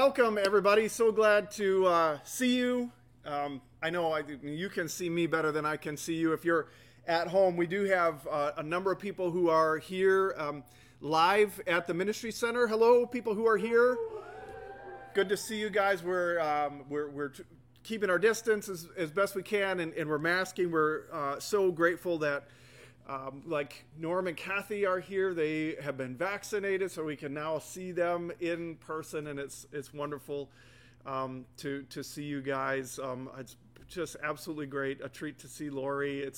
Welcome, everybody. So glad to see you. I know you can see me better than I can see you. If you're at home, we do have a number of people who are here live at the Ministry Center. Hello, people who are here. Good to see you guys. We're keeping our distance as best we can, and we're masking. We're so grateful that like Norm and Kathy are here. They have been vaccinated, so we can now see them in person, and it's wonderful to see you guys. It's just absolutely great. A treat to see Lori.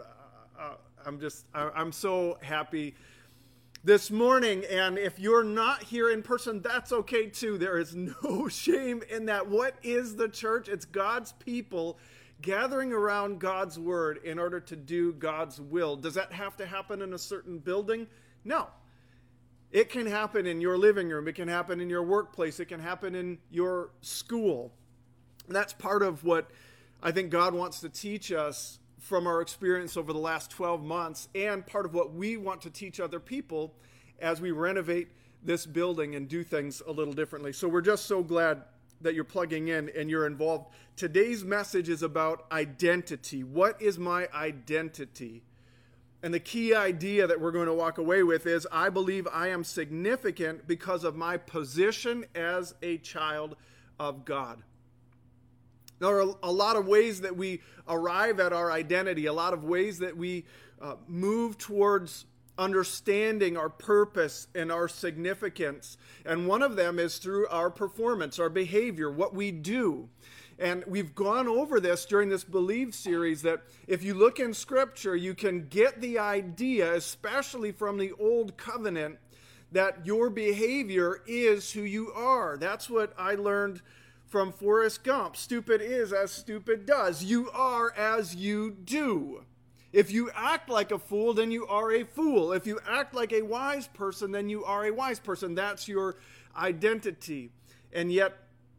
I'm so happy this morning, and if you're not here in person, that's okay too. There is no shame in that. What is the church? It's God's people gathering around God's word in order to do God's will. Does that have to happen in a certain building? No. It can happen in your living room. It can happen in your workplace. It can happen in your school. And that's part of what I think God wants to teach us from our experience over the last 12 months, and part of what we want to teach other people as we renovate this building and do things a little differently. So we're just so glad that you're plugging in and you're involved. Today's message is about identity. What is my identity? And the key idea that we're going to walk away with is, I believe I am significant because of my position as a child of God. There are a lot of ways that we arrive at our identity, a lot of ways that we move towards understanding our purpose and our significance. And one of them is through our performance, our behavior, what we do. And we've gone over this during this Believe series, that if you look in Scripture, you can get the idea, especially from the Old Covenant, that your behavior is who you are. That's what I learned from Forrest Gump. Stupid is as stupid does. You are as you do. If you act like a fool, then you are a fool. If you act like a wise person, then you are a wise person. That's your identity. And yet,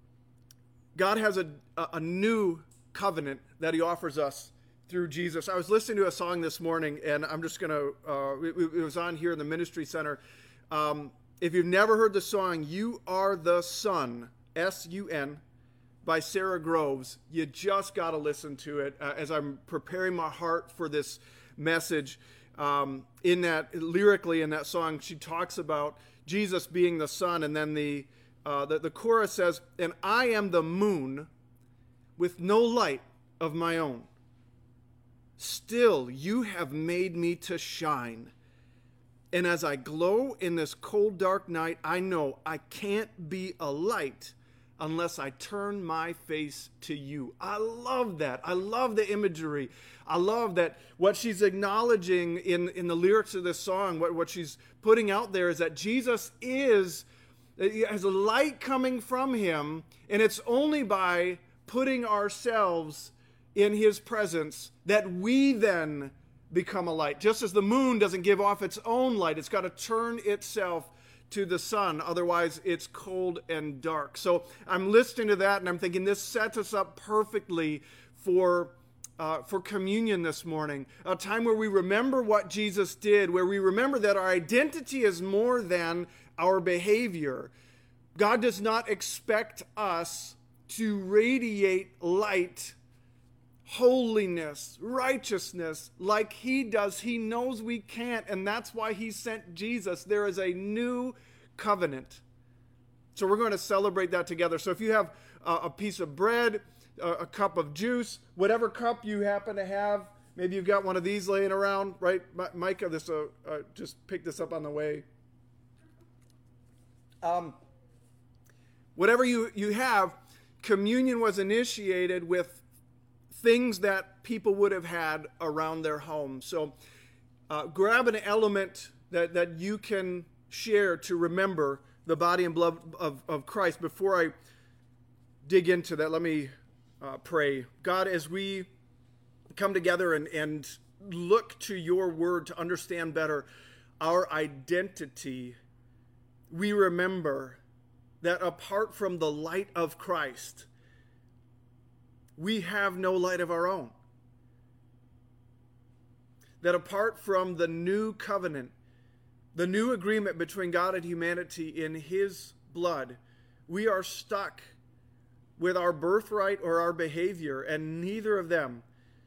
God has a new covenant that he offers us through Jesus. I was listening to a song this morning, and I'm just going to, it was on here in the Ministry Center. If you've never heard the song, You Are the Sun, S-U-N, by Sarah Groves, you just got to listen to it. As I'm preparing my heart for this message, in that, lyrically in that song, she talks about Jesus being the sun, and then the chorus says, "And I am the moon with no light of my own. Still, you have made me to shine. And as I glow in this cold, dark night, I know I can't be a light unless I turn my face to you." I love that. I love the imagery. I love that what she's acknowledging in the lyrics of this song, what she's putting out there is that Jesus has a light coming from him, and it's only by putting ourselves in his presence that we then become a light. Just as the moon doesn't give off its own light, it's got to turn itself to the sun, otherwise it's cold and dark. So I'm listening to that, and I'm thinking this sets us up perfectly for communion this morning, a time where we remember what Jesus did, where we remember that our identity is more than our behavior. God does not expect us to radiate light, holiness, righteousness like he does. He knows we can't, and that's why he sent Jesus. There is a new covenant. So we're going to celebrate that together. So if you have a piece of bread, a cup of juice, whatever cup you happen to have, maybe you've got one of these laying around, right? Micah, just pick this up on the way. Whatever you have, communion was initiated with things that people would have had around their home. So grab an element that you can share to remember the body and blood of Christ. Before I dig into that, let me pray. God, as we come together and look to your word to understand better our identity, we remember that apart from the light of Christ, we have no light of our own. That apart from the new covenant, the new agreement between God and humanity in his blood, We are stuck with our birthright or our behavior, and neither of them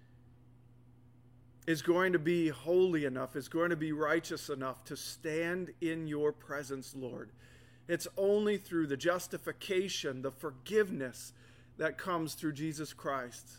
is going to be holy enough, is going to be righteous enough to stand in your presence, Lord. It's only through the justification, the forgiveness that comes through Jesus Christ.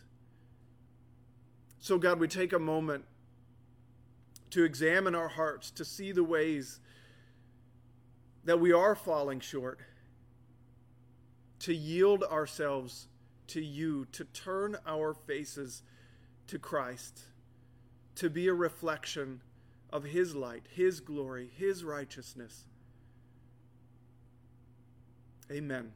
So, God, we take a moment to examine our hearts, to see the ways that we are falling short, to yield ourselves to you, to turn our faces to Christ, to be a reflection of his light, his glory, his righteousness. Amen.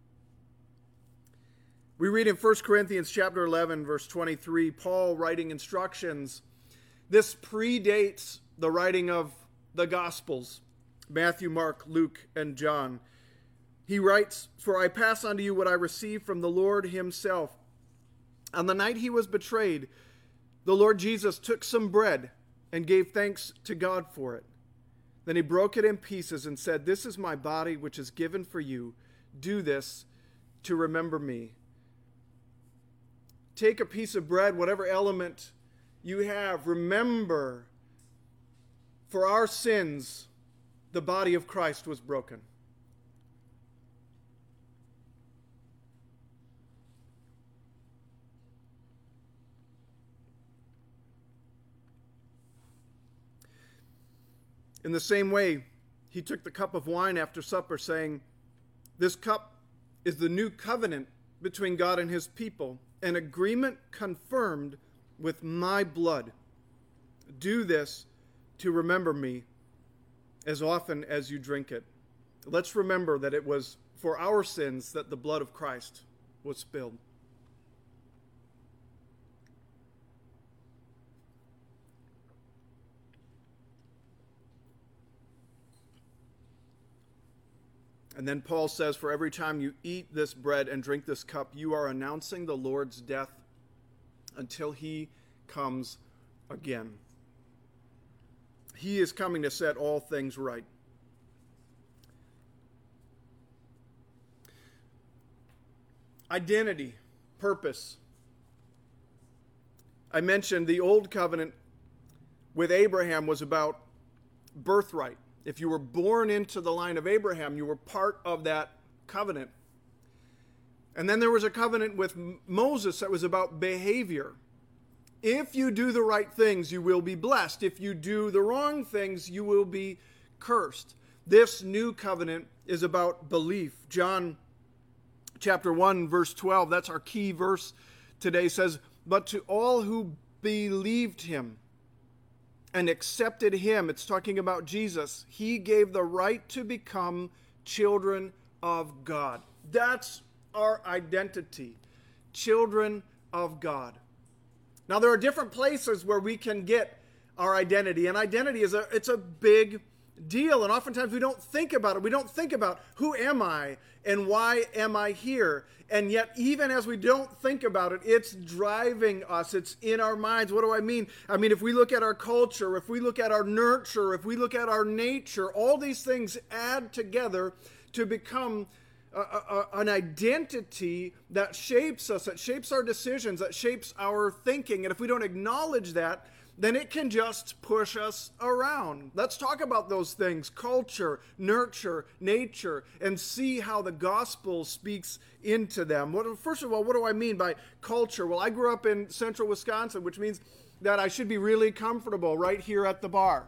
We read in 1 Corinthians chapter 11, verse 23, Paul writing instructions. This predates the writing of the Gospels, Matthew, Mark, Luke, and John. He writes, "For I pass on to you what I received from the Lord himself. On the night he was betrayed, the Lord Jesus took some bread and gave thanks to God for it. Then he broke it in pieces and said, 'This is my body, which is given for you. Do this to remember me.'" Take a piece of bread, whatever element you have. Remember, for our sins, the body of Christ was broken. In the same way, he took the cup of wine after supper, saying, "This cup is the new covenant between God and his people, an agreement confirmed with my blood. Do this to remember me as often as you drink it." Let's remember that it was for our sins that the blood of Christ was spilled. And then Paul says, "For every time you eat this bread and drink this cup, you are announcing the Lord's death until he comes again." He is coming to set all things right. Identity, purpose. I mentioned the old covenant with Abraham was about birthright. If you were born into the line of Abraham, you were part of that covenant. And then there was a covenant with Moses that was about behavior. If you do the right things, you will be blessed. If you do the wrong things, you will be cursed. This new covenant is about belief. John chapter 1, verse 12, that's our key verse today, says, "But to all who believed him and accepted him," it's talking about Jesus, "he gave the right to become children of God." That's our identity, children of God. Now, there are different places where we can get our identity, and identity is it's a big deal, and oftentimes we don't think about it. We don't think about, who am I and why am I here? And yet, even as we don't think about it, it's driving us. It's in our minds. What do I mean? I mean, if we look at our culture, if we look at our nurture, if we look at our nature, all these things add together to become an identity that shapes us, that shapes our decisions, that shapes our thinking. And if we don't acknowledge that, then it can just push us around. Let's talk about those things: culture, nurture, nature, and see how the gospel speaks into them. First of all, what do I mean by culture? Well, I grew up in central Wisconsin, which means that I should be really comfortable right here at the bar.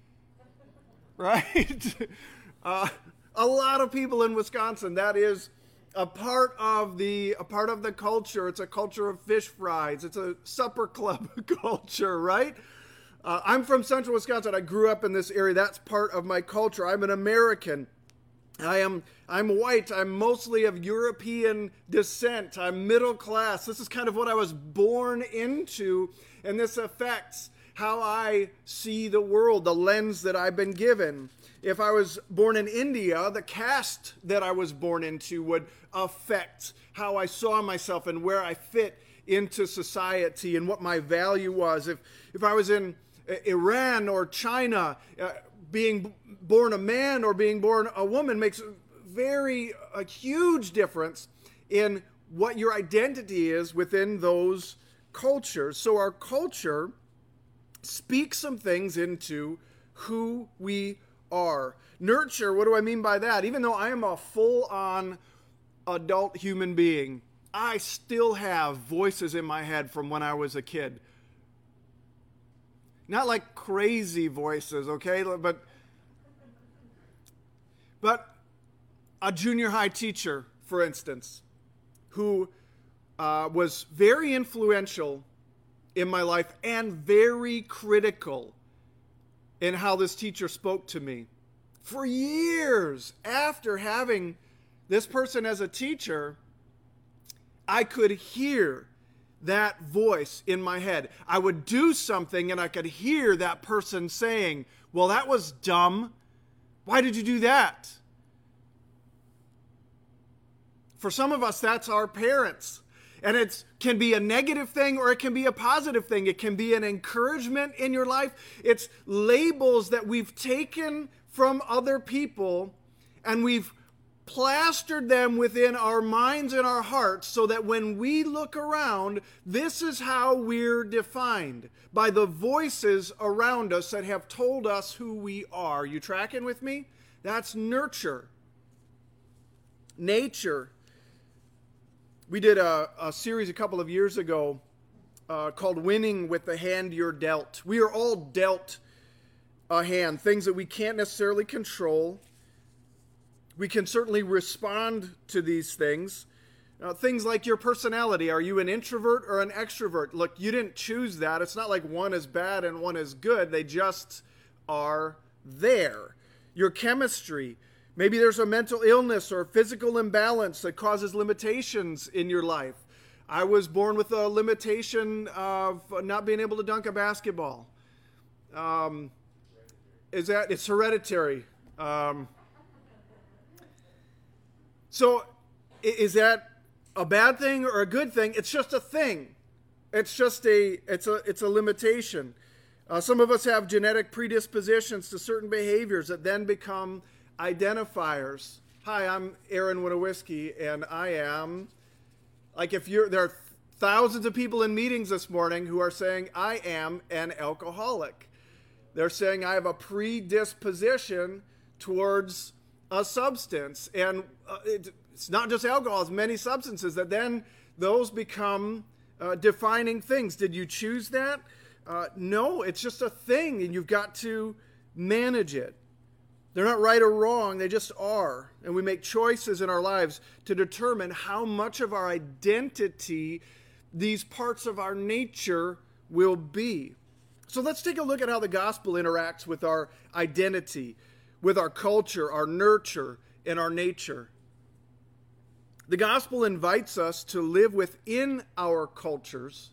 Right? A lot of people in Wisconsin, that is a part of the culture. It's a culture of fish fries. It's a supper club culture, right? I'm from central Wisconsin. I grew up in this area. That's part of my culture. I'm an American. I'm white. I'm mostly of European descent. I'm middle class. This is kind of what I was born into, and this affects how I see the world, the lens that I've been given. If I was born in India, the caste that I was born into would affect how I saw myself and where I fit into society and what my value was. If I was in Iran or China, being born a man or being born a woman makes a huge difference in what your identity is within those cultures. So our culture speaks some things into who we are. Nurture, what do I mean by that? Even though I am a full-on adult human being, I still have voices in my head from when I was a kid. Not like crazy voices, okay? But a junior high teacher, for instance, who was very influential in my life and very critical in how this teacher spoke to me. For years after having this person as a teacher, I could hear that voice in my head. I would do something and I could hear that person saying, well, that was dumb. Why did you do that? For some of us, that's our parents. And it can be a negative thing or it can be a positive thing. It can be an encouragement in your life. It's labels that we've taken from other people and we've plastered them within our minds and our hearts so that when we look around, this is how we're defined, by the voices around us that have told us who we are. You tracking with me? That's nurture. Nature. We did a series a couple of years ago called Winning with the Hand You're Dealt. We are all dealt a hand, things that we can't necessarily control. We can certainly respond to these things. Things like your personality. Are you an introvert or an extrovert? Look, you didn't choose that. It's not like one is bad and one is good. They just are there. Your chemistry. Maybe there's a mental illness or physical imbalance that causes limitations in your life. I was born with a limitation of not being able to dunk a basketball. It's hereditary. So is that a bad thing or a good thing? It's just a thing. It's a limitation. Some of us have genetic predispositions to certain behaviors that then become identifiers. Hi, I'm Aaron Winowiski, and I am, there are thousands of people in meetings this morning who are saying, I am an alcoholic. They're saying I have a predisposition towards a substance. And it's not just alcohol, it's many substances that then those become defining things. Did you choose that? No, it's just a thing, and you've got to manage it. They're not right or wrong, they just are. And we make choices in our lives to determine how much of our identity these parts of our nature will be. So let's take a look at how the gospel interacts with our identity, with our culture, our nurture, and our nature. The gospel invites us to live within our cultures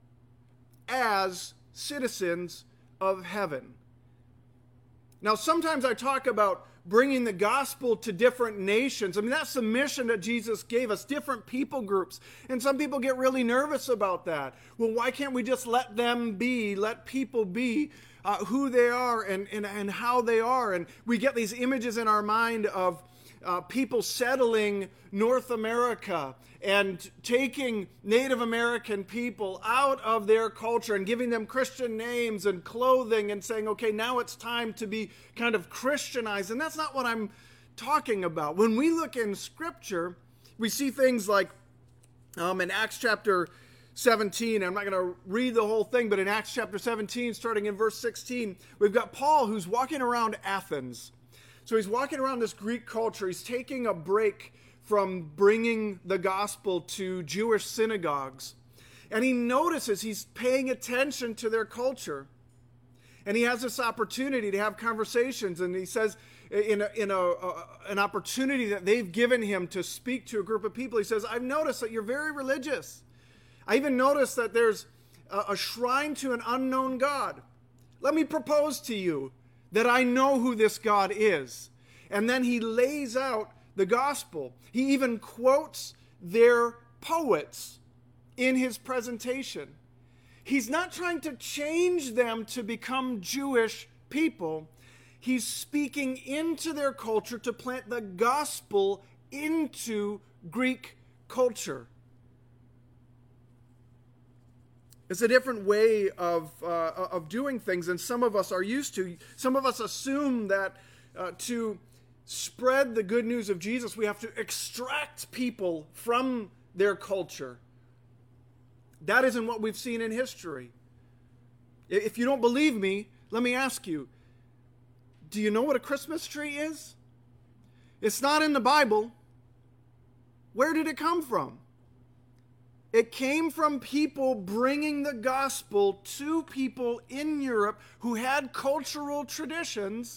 as citizens of heaven. Now, sometimes I talk about bringing the gospel to different nations. I mean, that's the mission that Jesus gave us, different people groups. And some people get really nervous about that. Well, why can't we just let people be who they are and how they are? And we get these images in our mind of people settling North America and taking Native American people out of their culture and giving them Christian names and clothing and saying, okay, now it's time to be kind of Christianized. And that's not what I'm talking about. When we look in Scripture, we see things like in Acts chapter 17, I'm not going to read the whole thing, but in Acts chapter 17, starting in verse 16, we've got Paul who's walking around Athens. So he's walking around this Greek culture. He's taking a break from bringing the gospel to Jewish synagogues. And he notices, he's paying attention to their culture. And he has this opportunity to have conversations. And he says, in an opportunity that they've given him to speak to a group of people, he says, I've noticed that you're very religious. I even noticed that there's a shrine to an unknown God. Let me propose to you that I know who this God is. And then he lays out the gospel. He even quotes their poets in his presentation. He's not trying to change them to become Jewish people. He's speaking into their culture to plant the gospel into Greek culture. It's a different way of doing things than some of us are used to. Some of us assume that to spread the good news of Jesus, we have to extract people from their culture. That isn't what we've seen in history. If you don't believe me, let me ask you, do you know what a Christmas tree is? It's not in the Bible. Where did it come from? It came from people bringing the gospel to people in Europe who had cultural traditions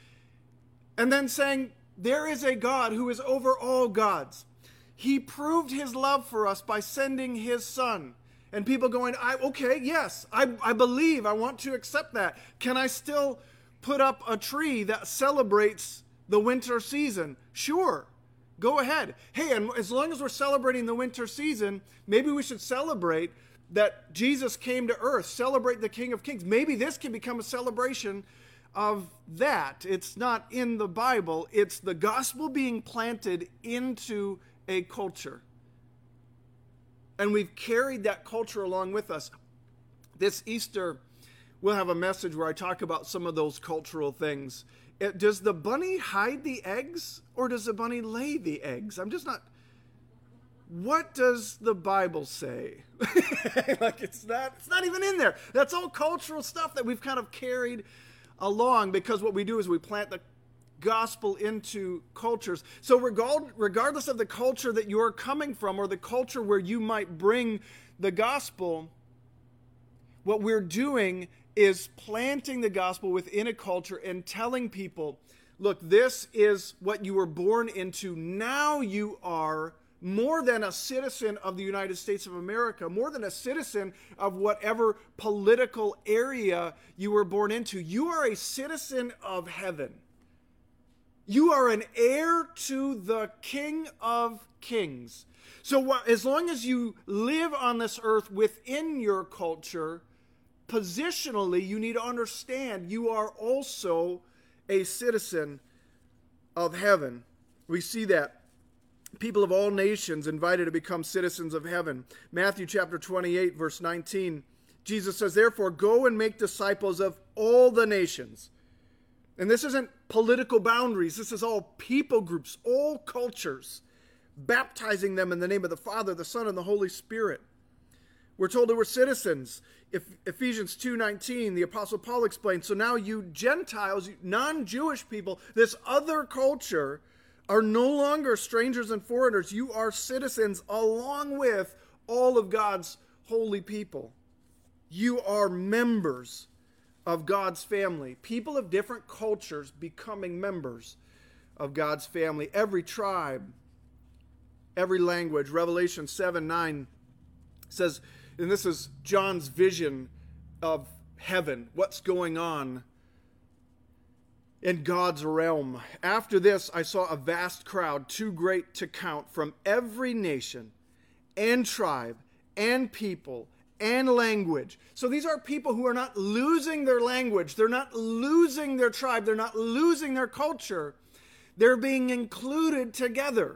and then saying, there is a God who is over all gods. He proved his love for us by sending his son. And people going, okay, yes, I believe, I want to accept that. Can I still put up a tree that celebrates the winter season? Sure. Go ahead. Hey, and as long as we're celebrating the winter season, maybe we should celebrate that Jesus came to earth, celebrate the King of Kings. Maybe this can become a celebration of that. It's not in the Bible. It's the gospel being planted into a culture. And we've carried that culture along with us. This Easter, we'll have a message where I talk about some of those cultural things. Does the bunny hide the eggs or does the bunny lay the eggs? I'm just not. What does the Bible say? It's not even in there. That's all cultural stuff that we've kind of carried along because what we do is we plant the gospel into cultures. So regardless of the culture that you're coming from or the culture where you might bring the gospel, what we're doing is planting the gospel within a culture and telling people, look, this is what you were born into. Now you are more than a citizen of the United States of America, more than a citizen of whatever political area you were born into. You are a citizen of heaven. You are an heir to the King of Kings. So as long as you live on this earth within your culture, positionally, you need to understand you are also a citizen of heaven. We see that. People of all nations invited to become citizens of heaven. Matthew chapter 28, verse 19, Jesus says, therefore, go and make disciples of all the nations. And this isn't political boundaries. This is all people groups, all cultures, baptizing them in the name of the Father, the Son, and the Holy Spirit. We're told that we're citizens. If Ephesians 2:19, the Apostle Paul explains, so now you Gentiles, non-Jewish people, this other culture, are no longer strangers and foreigners. You are citizens along with all of God's holy people. You are members of God's family. People of different cultures becoming members of God's family. Every tribe, every language. Revelation 7:9 says, and this is John's vision of heaven, what's going on in God's realm. After this, I saw a vast crowd, too great to count, from every nation and tribe and people and language. So these are people who are not losing their language. They're not losing their tribe. They're not losing their culture. They're being included together.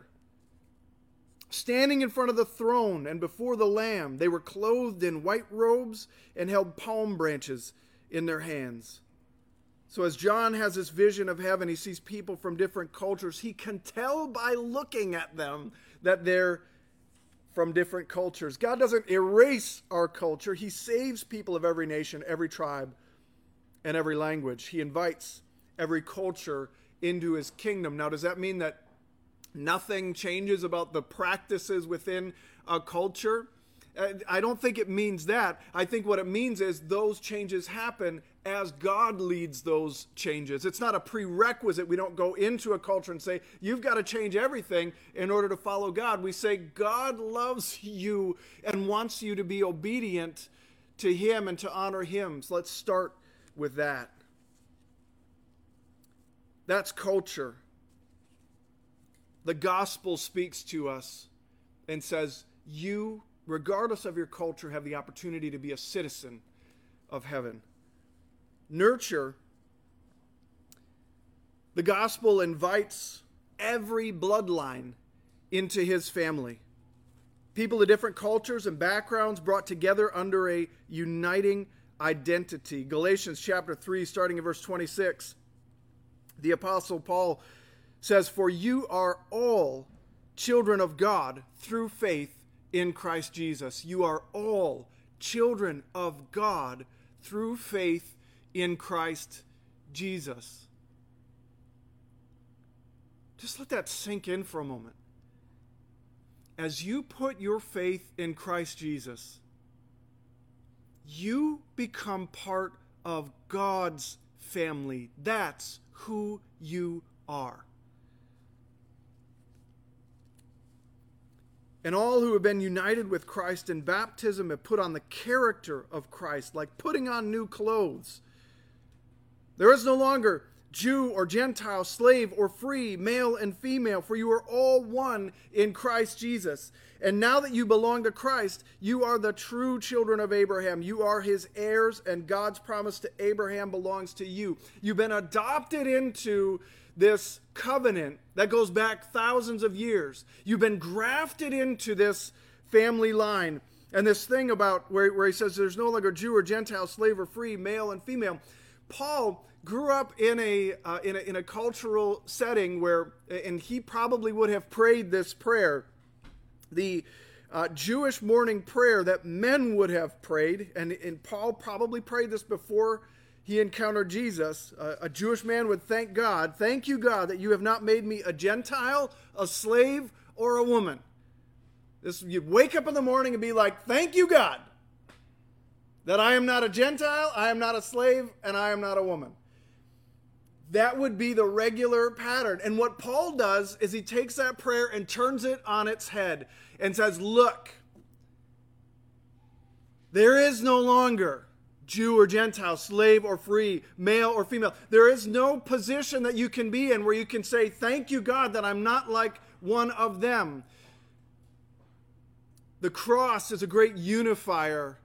Standing in front of the throne and before the Lamb, they were clothed in white robes and held palm branches in their hands. So as John has this vision of heaven, he sees people from different cultures. He can tell by looking at them that they're from different cultures. God doesn't erase our culture. He saves people of every nation, every tribe, and every language. He invites every culture into his kingdom. Now, does that mean that nothing changes about the practices within a culture? I don't think it means that. I think what it means is those changes happen as God leads those changes. It's not a prerequisite. We don't go into a culture and say, you've got to change everything in order to follow God. We say, God loves you and wants you to be obedient to him and to honor him. So let's start with that. That's culture. The gospel speaks to us and says, you, regardless of your culture, have the opportunity to be a citizen of heaven. Nurture The gospel invites every bloodline into his family. People of different cultures and backgrounds brought together under a uniting identity. Galatians chapter 3, starting in verse 26, the Apostle Paul says, "For you are all children of God through faith in Christ Jesus." You are all children of God through faith in Christ Jesus. Just let that sink in for a moment. As you put your faith in Christ Jesus, you become part of God's family. That's who you are. And all who have been united with Christ in baptism have put on the character of Christ, like putting on new clothes. There is no longer Jew or Gentile, slave or free, male and female, for you are all one in Christ Jesus. And now that you belong to Christ, you are the true children of Abraham. You are his heirs, and God's promise to Abraham belongs to you. You've been adopted into this covenant that goes back thousands of years. You've been grafted into this family line. And this thing about where he says there's no longer Jew or Gentile, slave or free, male and female. Paul grew up in a cultural setting where, and he probably would have prayed this prayer, the Jewish morning prayer that men would have prayed, and Paul probably prayed this before he encountered Jesus. A Jewish man would thank God, "Thank you, God, that you have not made me a Gentile, a slave, or a woman." You'd wake up in the morning and be like, "Thank you, God, that I am not a Gentile, I am not a slave, and I am not a woman." That would be the regular pattern. And what Paul does is he takes that prayer and turns it on its head and says, look, there is no longer Jew or Gentile, slave or free, male or female. There is no position that you can be in where you can say, "Thank you, God, that I'm not like one of them." The cross is a great unifier.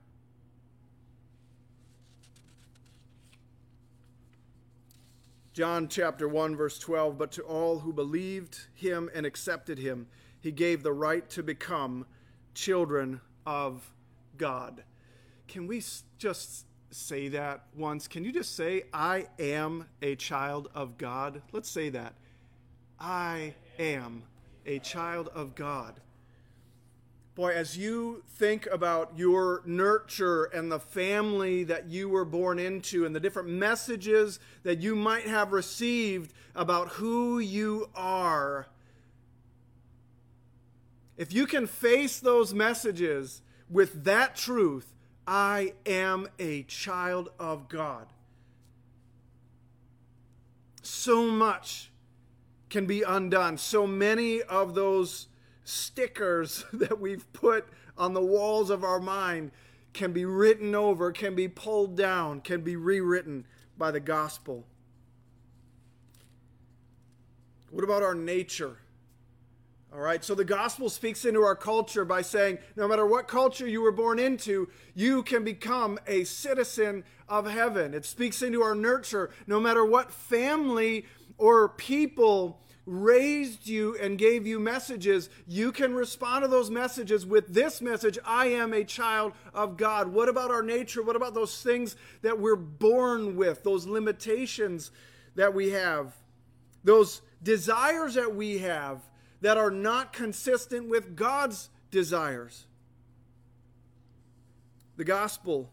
John chapter 1, verse 12, "But to all who believed him and accepted him, he gave the right to become children of God." Can we just say that once? Can you just say, "I am a child of God"? Let's say that. I am a child of God. Boy, as you think about your nurture and the family that you were born into and the different messages that you might have received about who you are, if you can face those messages with that truth, I am a child of God, so much can be undone. So many of those stickers that we've put on the walls of our mind can be written over, can be pulled down, can be rewritten by the gospel. What about our nature? All right, so the gospel speaks into our culture by saying, no matter what culture you were born into, you can become a citizen of heaven. It speaks into our nurture. No matter what family or people raised you and gave you messages, you can respond to those messages with this message: I am a child of God. What about our nature? What about those things that we're born with, those limitations that we have, those desires that we have that are not consistent with God's desires? The gospel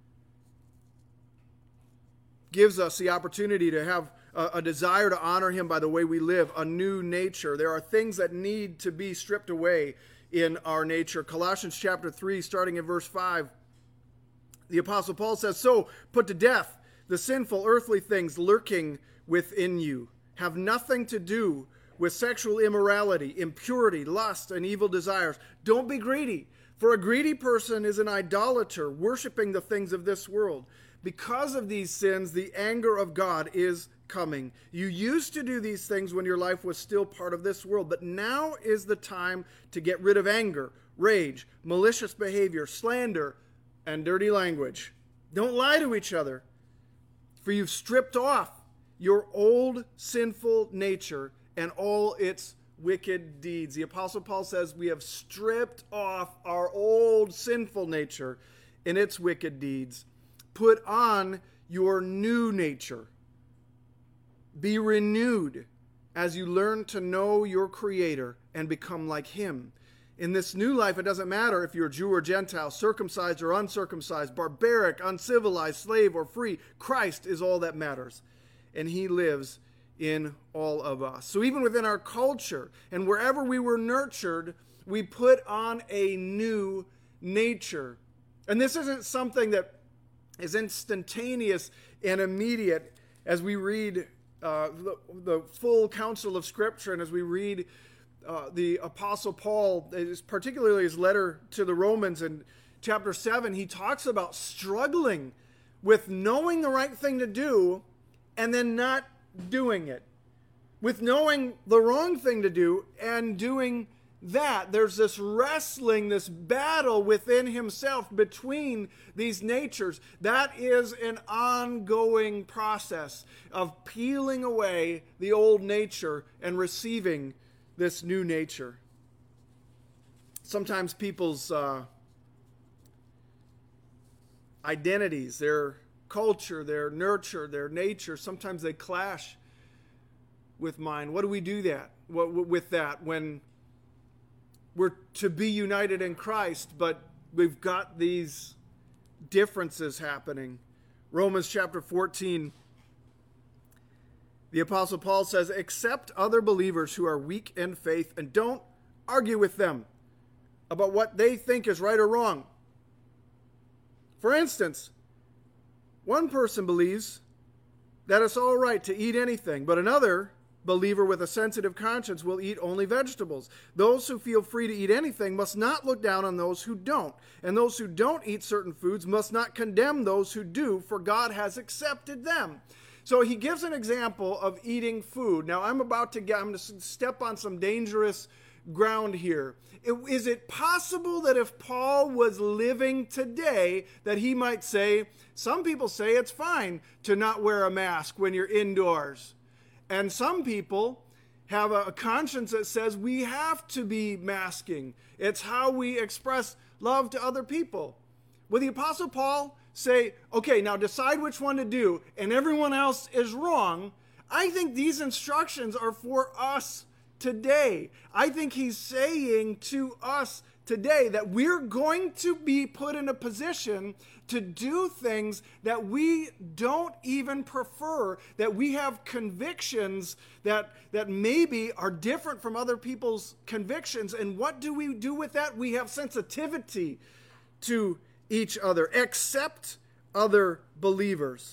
gives us the opportunity to have a desire to honor him by the way we live, a new nature. There are things that need to be stripped away in our nature. Colossians chapter 3, starting in verse 5, the Apostle Paul says, "So put to death the sinful earthly things lurking within you. Have nothing to do with sexual immorality, impurity, lust, and evil desires. Don't be greedy, for a greedy person is an idolater, worshiping the things of this world. Because of these sins, the anger of God is coming. You used to do these things when your life was still part of this world, but now is the time to get rid of anger, rage, malicious behavior, slander, and dirty language. Don't lie to each other, for you've stripped off your old sinful nature and all its wicked deeds. The Apostle Paul says we have stripped off our old sinful nature and its wicked deeds. Put on your new nature. Be renewed as you learn to know your Creator and become like Him. In this new life, it doesn't matter if you're Jew or Gentile, circumcised or uncircumcised, barbaric, uncivilized, slave or free. Christ is all that matters, and He lives in all of us. So even within our culture and wherever we were nurtured, we put on a new nature. And this isn't something that is instantaneous and immediate as we read the full counsel of Scripture and as we read the Apostle Paul, particularly his letter to the Romans in chapter 7, he talks about struggling with knowing the right thing to do and then not doing it. With knowing the wrong thing to do and doing that. There's this wrestling, this battle within himself between these natures. That is an ongoing process of peeling away the old nature and receiving this new nature. Sometimes people's identities, their culture, their nurture, their nature, sometimes they clash with mine. What do we do with that when we're to be united in Christ, but we've got these differences happening? Romans chapter 14, the Apostle Paul says, accept other believers who are weak in faith and don't argue with them about what they think is right or wrong. For instance, one person believes that it's all right to eat anything, but another believer with a sensitive conscience will eat only vegetables. Those who feel free to eat anything must not look down on those who don't. And those who don't eat certain foods must not condemn those who do, for God has accepted them. So he gives an example of eating food. Now I'm going to step on some dangerous ground here. Is it possible that if Paul was living today that he might say, some people say it's fine to not wear a mask when you're indoors. And some people have a conscience that says we have to be masking. It's how we express love to other people. Will the Apostle Paul say, okay, now decide which one to do, and everyone else is wrong? I think these instructions are for us today. I think he's saying to us today that we're going to be put in a position to do things that we don't even prefer, that we have convictions that maybe are different from other people's convictions. And what do we do with that? We have sensitivity to each other, accept other believers.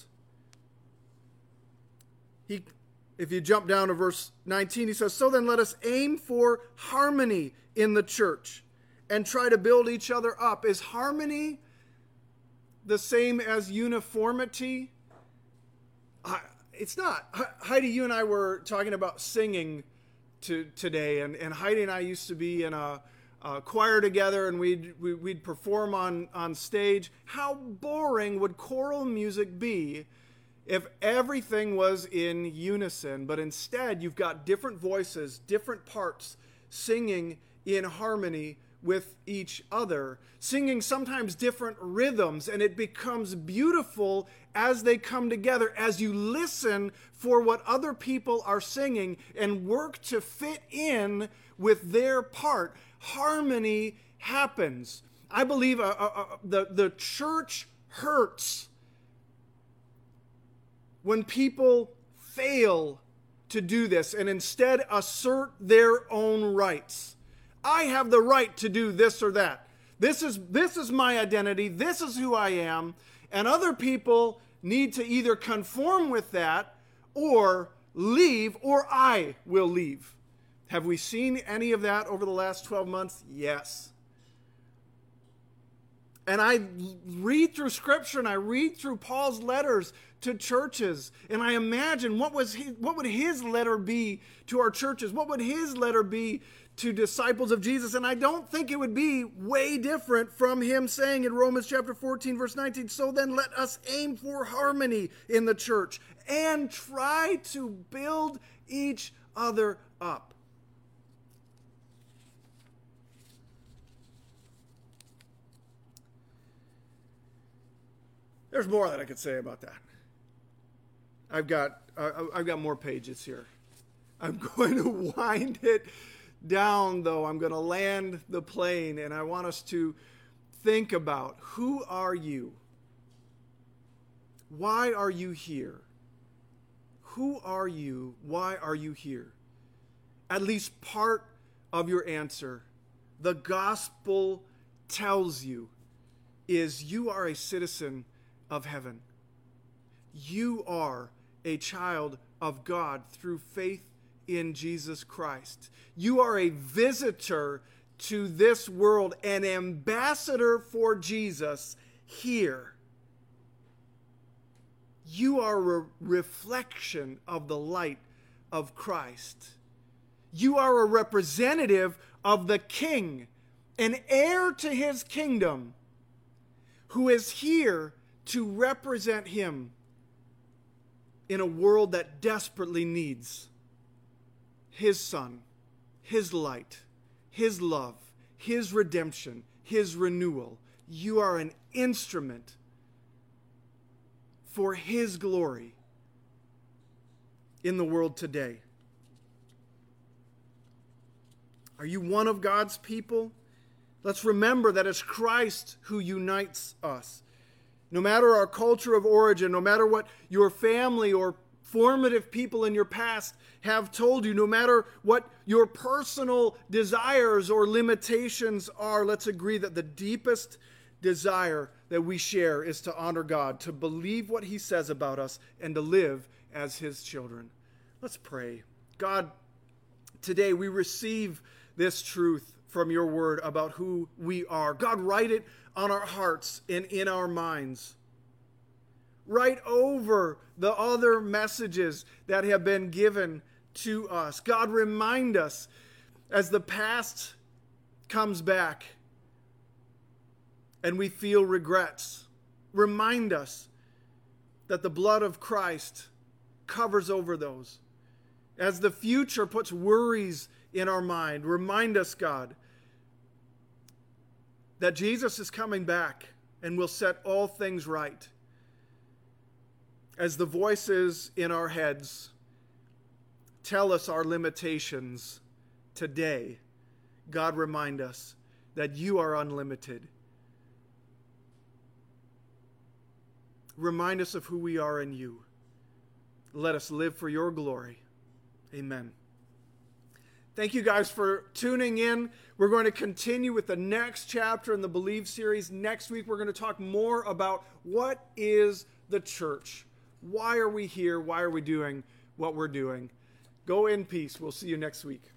If you jump down to verse 19, he says, so then let us aim for harmony in the church and try to build each other up. Is harmony the same as uniformity? It's not. Heidi, you and I were talking about singing today, and Heidi and I used to be in a choir together, and we'd perform on stage. How boring would choral music be if everything was in unison? But instead, you've got different voices, different parts, singing in harmony with each other, singing sometimes different rhythms, and it becomes beautiful as they come together, as you listen for what other people are singing and work to fit in with their part. Harmony happens. I believe the church hurts when people fail to do this and instead assert their own rights. I have the right to do this or that. This is my identity. This is who I am. And other people need to either conform with that or leave, or I will leave. Have we seen any of that over the last 12 months? Yes. And I read through Scripture and I read through Paul's letters to churches, and I imagine what would his letter be to our churches? What would his letter be to disciples of Jesus? And I don't think it would be way different from him saying in Romans chapter 14, verse 19, so then let us aim for harmony in the church and try to build each other up. There's more that I could say about that. I've got more pages here. I'm going to wind it down, though. I'm going to land the plane, and I want us to think about, who are you? Why are you here? Who are you? Why are you here? At least part of your answer, the gospel tells you, is you are a citizen of heaven. You are a child of God through faith in Jesus Christ. You are a visitor to this world, an ambassador for Jesus here. You are a reflection of the light of Christ. You are a representative of the King, an heir to his kingdom, who is here to represent him in a world that desperately needs his Son, his light, his love, his redemption, his renewal. You are an instrument for his glory in the world today. Are you one of God's people? Let's remember that it's Christ who unites us. No matter our culture of origin, no matter what your family or formative people in your past have told you, no matter what your personal desires or limitations are, let's agree that the deepest desire that we share is to honor God, to believe what he says about us, and to live as his children. Let's pray. God, today we receive this truth from your word about who we are. God, write it on our hearts and in our minds. Write over the other messages that have been given to us. God, remind us as the past comes back and we feel regrets. Remind us that the blood of Christ covers over those. As the future puts worries in our mind, remind us, God, that Jesus is coming back and will set all things right. As the voices in our heads tell us our limitations today, God, remind us that you are unlimited. Remind us of who we are in you. Let us live for your glory. Amen. Thank you guys for tuning in. We're going to continue with the next chapter in the Believe series. Next week, we're going to talk more about what is the church. Why are we here? Why are we doing what we're doing? Go in peace. We'll see you next week.